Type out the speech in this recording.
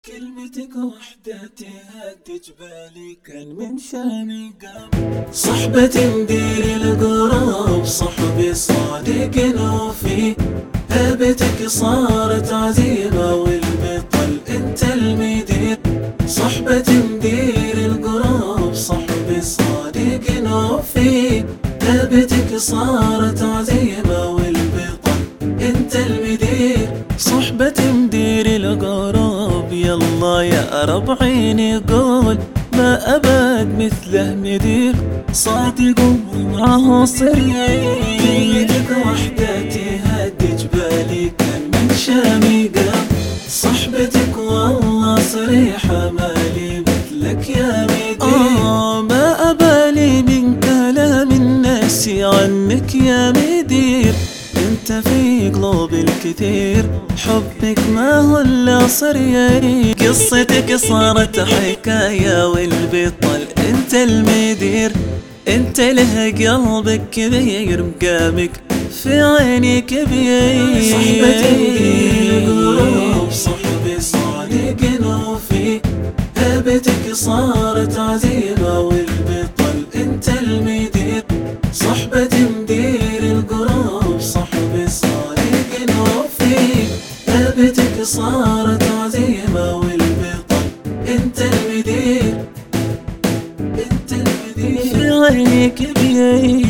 كلمتك وحدة تهدي جبالي، كان من شاني قام صحبة مدير القراب، صحبي صادق وفي هيبتك صارت عزيمة والبطل انت المدير. صحبة مدير القراب، صحبي صادق وفي هيبتك صارت عزيمة والبطل انت المدير. صحبة مدير القراب، يلا يا رب عيني قول ما أبد مثله مدير صادق ومعه صريح. كلمتك وحدة تهدي جبالي، كان من شامي قام صحبتك والله صريحة، مالي مثلك يا مدير. ما أبالي من كلام الناس عنك يا مدير، انت في قلوب الكثير حبك ما هو الا صريح. قصتك صارت حكاية والبطل انت المدير، انت له قلبك كبير مقامك في عيني كبير. صحبتي القلوب، صحبي صادق وفي هيبتك صارت عزيمة والبطل انت المدير. صحبتي مدير القراب، صحبي صادق وفي هيبتك صارت عزيمة والبطل انت المدير، انت المدير في عيني كبير.